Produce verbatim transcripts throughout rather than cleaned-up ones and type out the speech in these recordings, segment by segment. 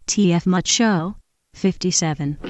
T F Mutt Show, fifty-seven.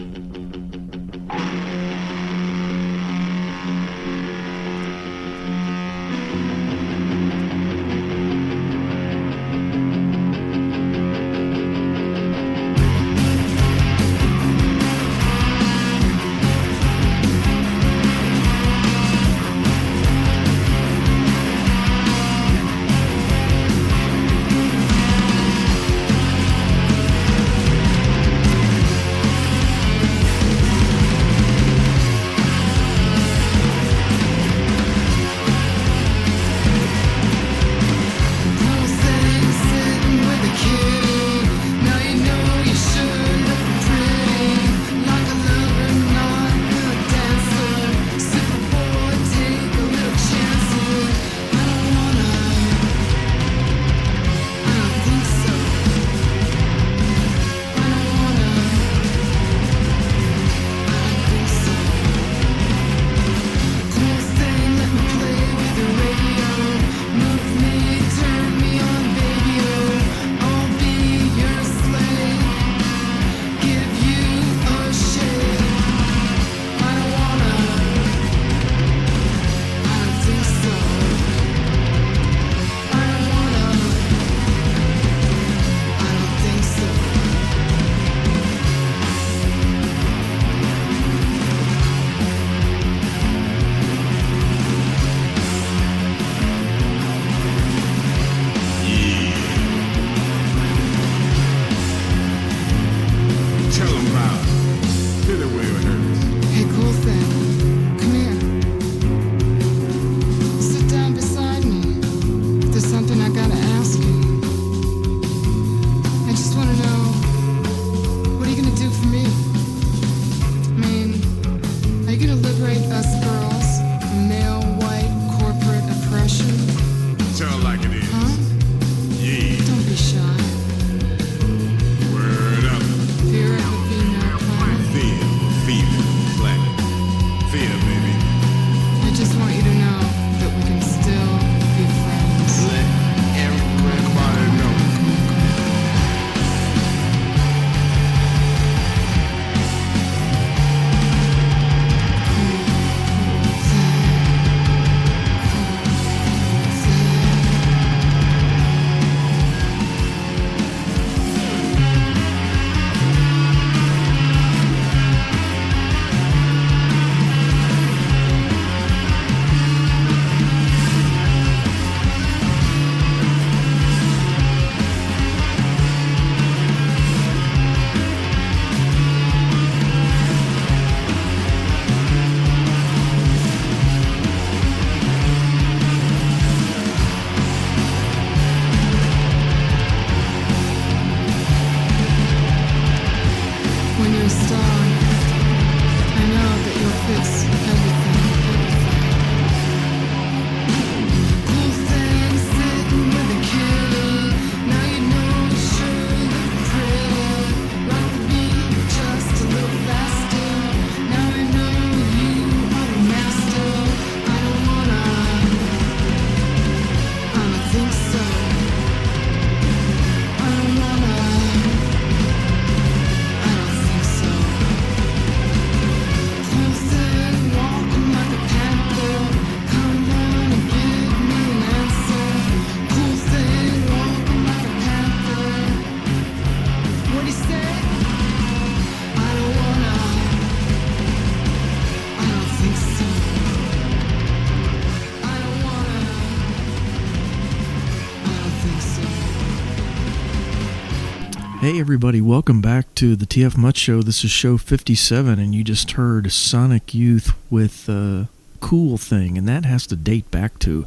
Hey everybody, welcome back to the T F Mutt Show. This is show fifty-seven, and you just heard Sonic Youth with uh, Cool Thing, and that has to date back to,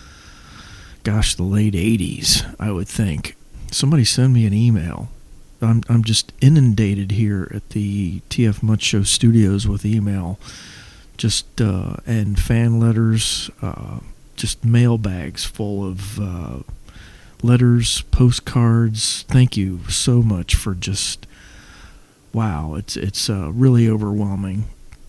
gosh, the late eighties, I would think. Somebody send me an email. I'm I'm just inundated here at the T F Mutt Show studios with email, just uh, and fan letters, uh, just mailbags full of uh, letters, postcards. Thank you so much for just, wow, it's it's uh, really overwhelming.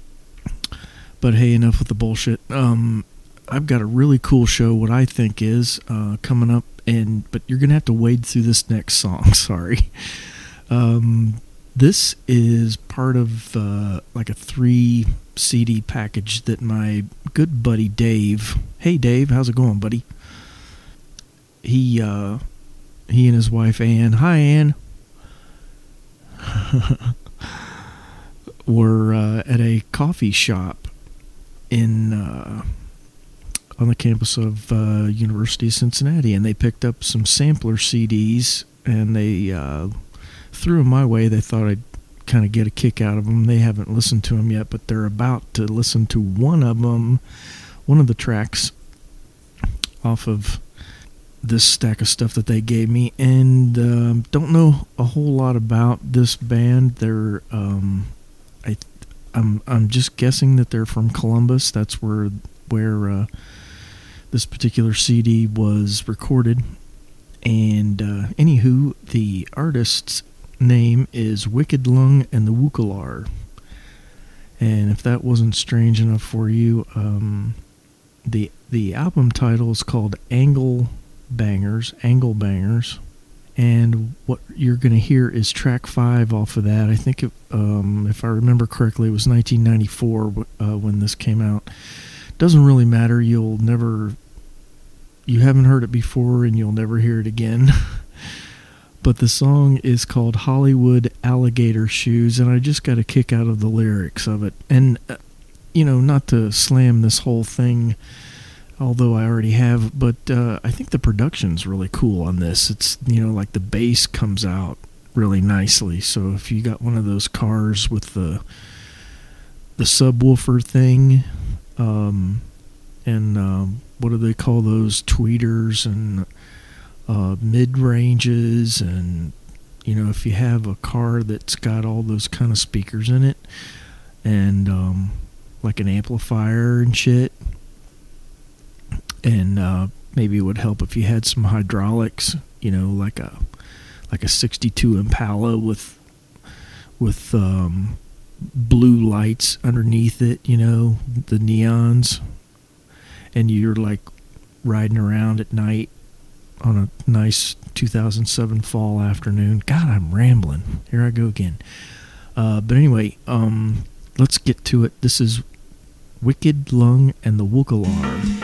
But hey, enough with the bullshit. Um, I've got a really cool show, what I think is, uh, coming up, and but you're going to have to wade through this next song, sorry. Um, this is part of uh, like a three C D package that my good buddy Dave, hey Dave, how's it going, buddy? He, uh, he and his wife Ann, hi Ann, were uh, at a coffee shop in uh, on the campus of uh, University of Cincinnati, and they picked up some sampler C Ds, and they uh, threw them my way. They thought I'd kind of get a kick out of them. They haven't listened to them yet, but they're about to listen to one of them, one of the tracks off of this stack of stuff that they gave me, and um, don't know a whole lot about this band. They're um, I I'm I'm just guessing that they're from Columbus. That's where where uh, this particular C D was recorded. And uh, anywho, the artist's name is Wicked Lung and the Wukalar. And if that wasn't strange enough for you, um, the the album title is called Angle Bangers, Angle Bangers. And what you're going to hear is track five off of that. I think, it, um, if I remember correctly, it was nineteen ninety-four uh, when this came out. Doesn't really matter. You'll never, you haven't heard it before, and you'll never hear it again. But the song is called Hollywood Alligator Shoes, and I just got a kick out of the lyrics of it. And, uh, you know, not to slam this whole thing, although I already have, but uh, I think the production's really cool on this. It's, you know, like the bass comes out really nicely. So if you got one of those cars with the the subwoofer thing, um, and um, what do they call those, tweeters and uh, mid-ranges, and, you know, if you have a car that's got all those kind of speakers in it, and um, like an amplifier and shit, and uh, maybe it would help if you had some hydraulics, you know, like a like a sixty-two Impala with with um, blue lights underneath it, you know, the neons, and you're like riding around at night on a nice two thousand seven fall afternoon. God, I'm rambling. Here I go again. Uh, but anyway, um, let's get to it. This is Wicked Lung and the Wukalar.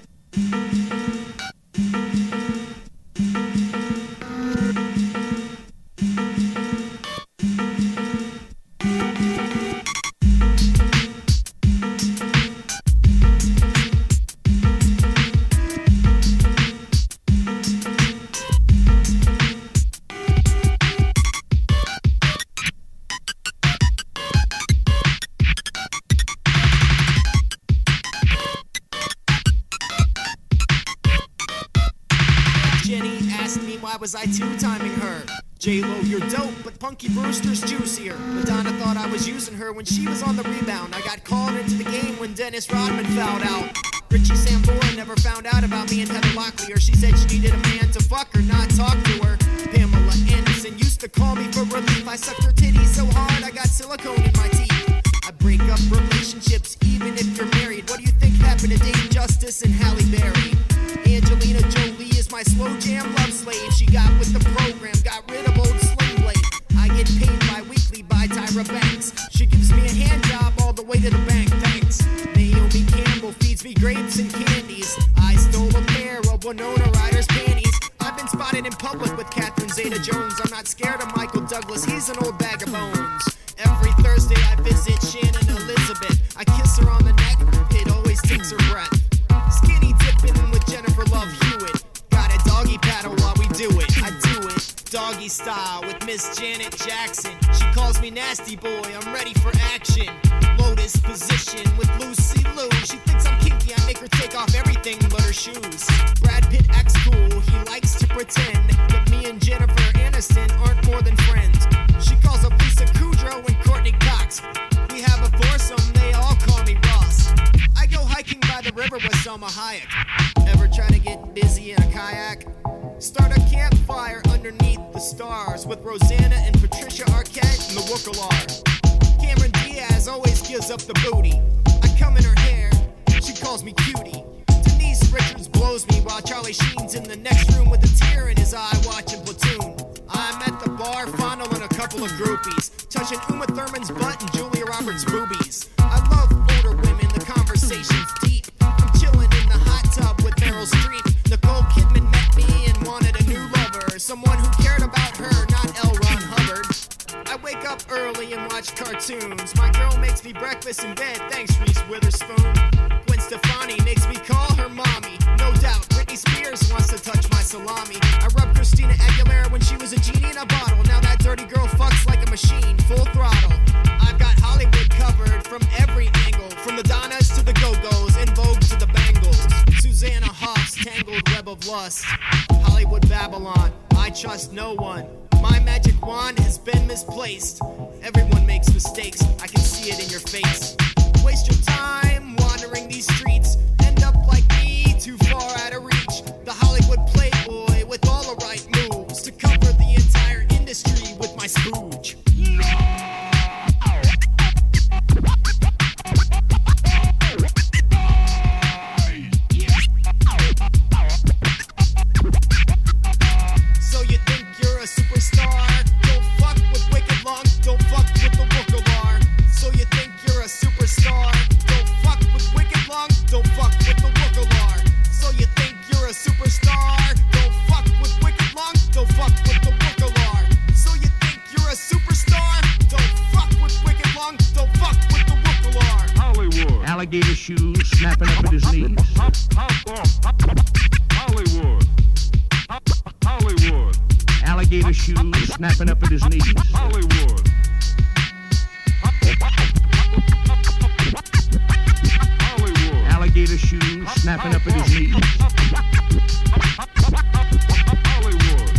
Was I two-timing her? J-Lo, you're dope, but Punky Brewster's juicier. Madonna thought I was using her when she was on the rebound. I got called into the game when Dennis Rodman fouled out. Richie Sambora never found out about me and Heather Locklear. She said she needed a man to fuck her, not talk to her. Pamela Anderson used to call me for relief. I sucked her titties so hard I got silicone in my teeth. I break up relationships even if you're married. What do you think happened to Dave Justice and Halle Berry? Angelina Jolie is my slow jam love slave. She got with the program, got rid of old Sling Blade. I get paid bi-weekly by Tyra Banks. She gives me a hand job all the way to the bank, thanks. Naomi Campbell feeds me grapes and candies. I stole a pair of Winona Ryder's panties. I've been spotted in public with Catherine Zeta-Jones. I'm not scared of Michael Douglas, he's an old bag of bones. Every Thursday I visit Shannon Elizabeth. I kiss her on the neck, it always takes her breath. Skinny dipping with Jennifer Love Hewitt. Got a doggy paddle while we do it. I do it doggy style with Miss Janet Jackson. She calls me nasty boy, I'm ready for action. Lotus position with Lucy Liu. She thinks I'm kinky, I make her take off everything but her shoes. Brad Pitt acts cool, he likes to pretend that me and Jennifer Aniston aren't more than friends. She calls up Lisa Kudrow and Courtney Cox. We have a foursome, they all call me Ross. I go hiking by the river with Selma Hayek. Ever try to get busy in a kayak? Start a campfire underneath the stars with Rosanna and Patricia Arquette and the Wukalar. Cameron Diaz always gives up the booty. I come in her hair, she calls me cutie. Denise Richards blows me while Charlie Sheen's in the next room with a tear in his eye watching Platoon. I'm at the bar fondling a full of groupies, touching Uma Thurman's butt and Julia Roberts' boobies. I love older women, the conversation's deep. I'm chilling in the hot tub with Meryl Streep. Nicole Kidman met me and wanted a new lover, someone who cared about her, not L. Ron Hubbard. I wake up early and watch cartoons. My girl makes me breakfast in bed, thanks Reese Witherspoon. Gwen Stefani makes me call her mommy. No doubt, Britney Spears wants to touch my salami. I rubbed Christina Aguilera when she was a genie in a bottle. Now that dirty girl fucks like a machine, full throttle. I've got Hollywood covered from every angle, from the Donnas to the Go-Go's, In Vogue to the Bangles. Susanna Hoff's tangled web of lust. Hollywood Babylon, I trust no one. My magic wand has been misplaced. Everyone makes mistakes, I can see it in your face. Waste your time wandering these streets. End up like me, too far out of reach. The Hollywood playboy with all the right moves to cover the entire industry with my spooge. So you think you're a superstar? Don't fuck with Wicked Long, don't fuck with the Wookalar. So you think you're a superstar? Don't fuck with Wicked Long, don't fuck with the Wookalar. So you think you're a superstar? Don't fuck with Wicked Long, don't fuck with the Wookalar. So you think you're a superstar? Don't fuck with Wicked Long, don't fuck with the Wookalar. Hollywood. Alligator shoes snapping up at his knees. Hollywood. Hollywood. Alligator shoes snapping up at his knees. Hollywood. Hollywood. Alligator shoes snapping up at his knees. Hollywood.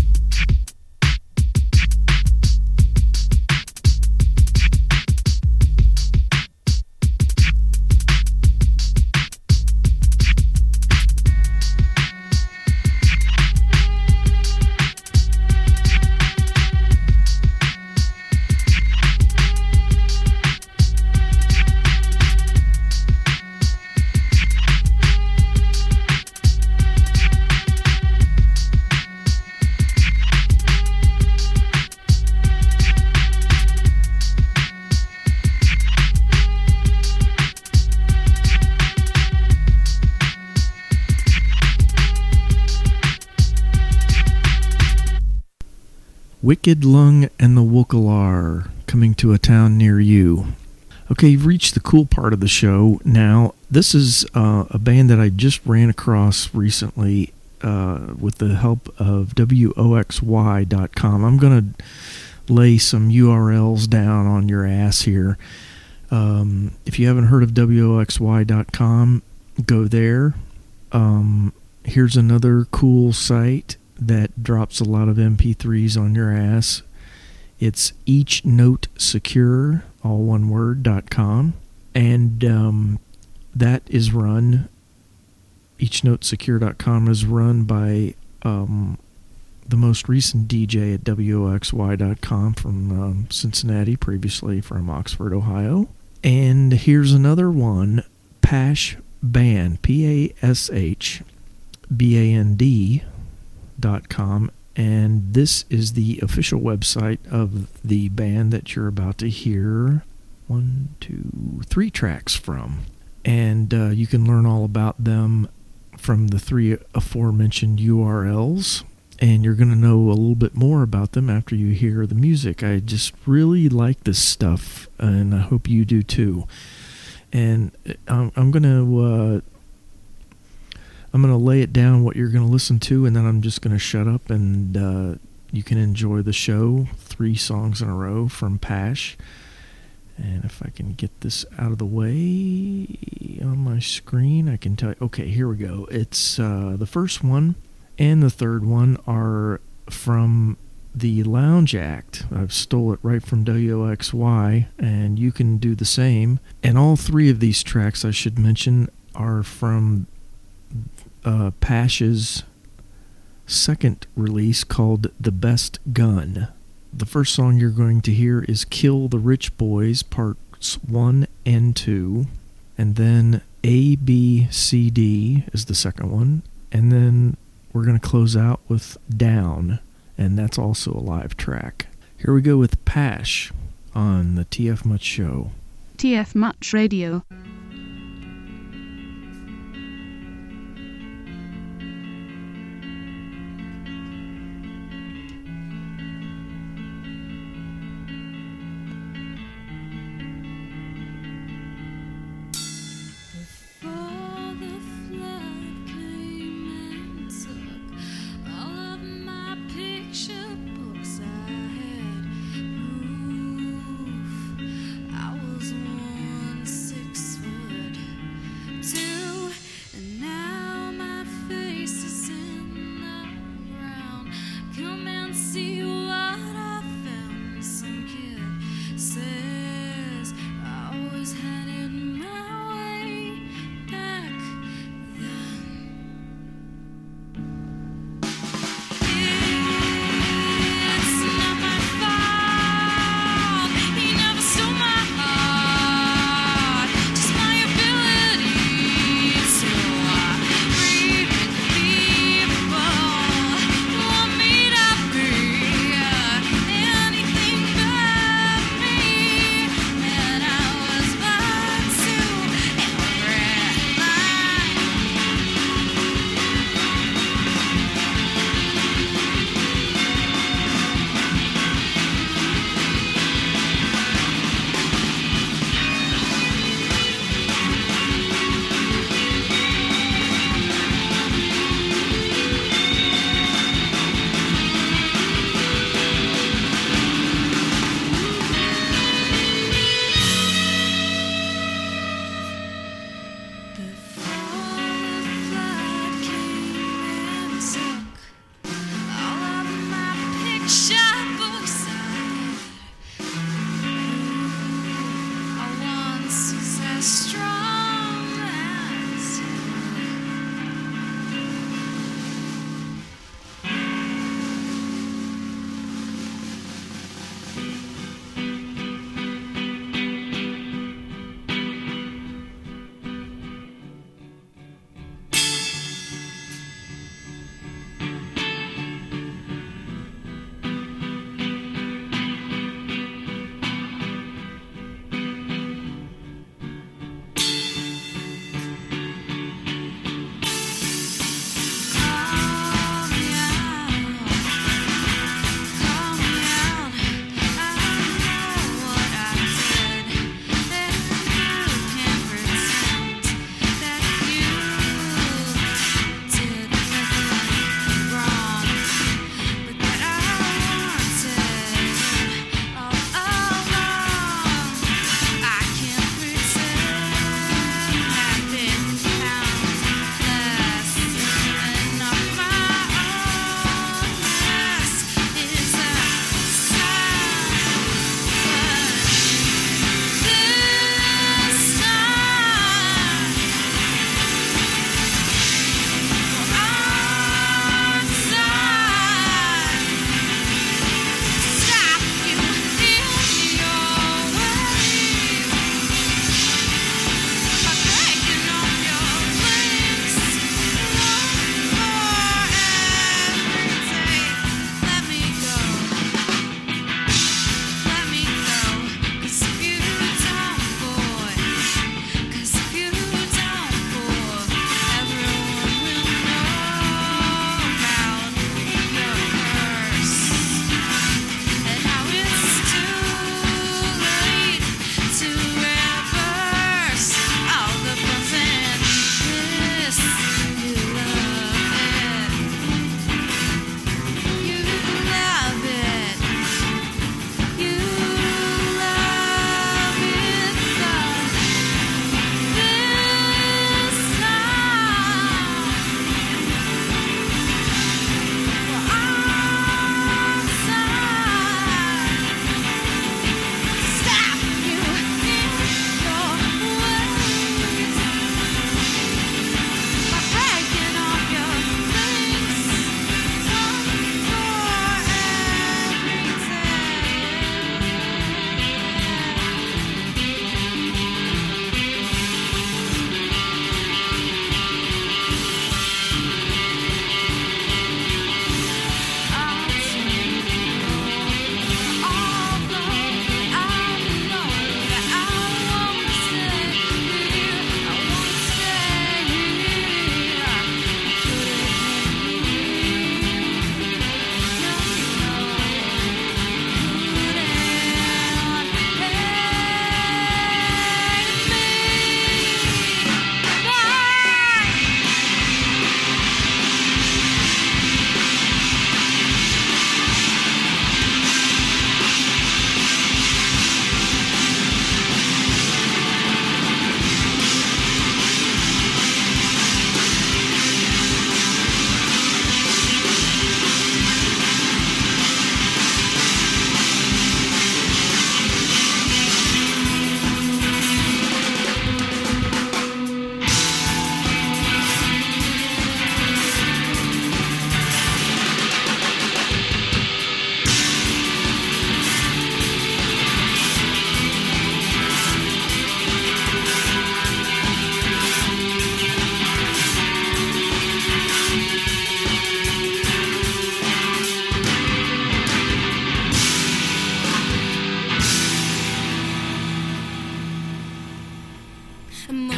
Wicked Lung and the Wookalar, coming to a town near you. Okay, you've reached the cool part of the show now. This is uh, a band that I just ran across recently uh, with the help of W O X Y dot com. I'm going to lay some U R Ls down on your ass here. Um, if you haven't heard of W O X Y dot com, go there. Um, here's another cool site that drops a lot of M P threes on your ass. It's each note secure, all one word, dot com. And um, that is run, each note secure dot com is run by um, the most recent D J at W O X Y dot com from um, Cincinnati, previously from Oxford, Ohio. And here's another one, Pash Band, P A S H B A N D dot com, and this is the official website of the band that you're about to hear one, two, three tracks from. And uh, you can learn all about them from the three aforementioned U R Ls, and you're going to know a little bit more about them after you hear the music. I just really like this stuff, and I hope you do too. And I'm, I'm going to uh, I'm going to lay it down what you're going to listen to, and then I'm just going to shut up, and uh, you can enjoy the show. Three songs in a row from Pash. And if I can get this out of the way on my screen, I can tell you. Okay, here we go. It's uh, the first one and the third one are from the Lounge Act. I've stole it right from W O X Y, and you can do the same. And all three of these tracks, I should mention, are from Uh, Pash's second release called The Best Gun. The first song you're going to hear is Kill the Rich Boys, parts one and two, and then A, B, C, D is the second one, and then we're going to close out with Down, and that's also a live track. Here we go with Pash on the T F Much Show. T F Much Radio. I was one six foot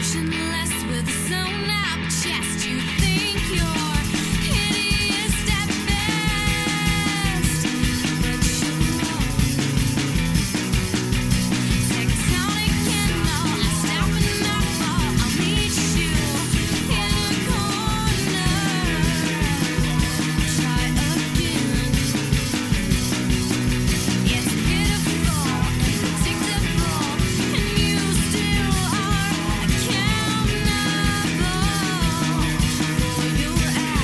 Accountable for your actions.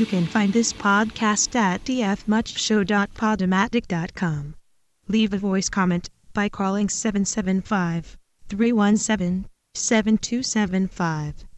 can find this podcast at t f much show dot podomatic dot com. Leave a voice comment by calling seven seven five, three one seven, seven two seven five.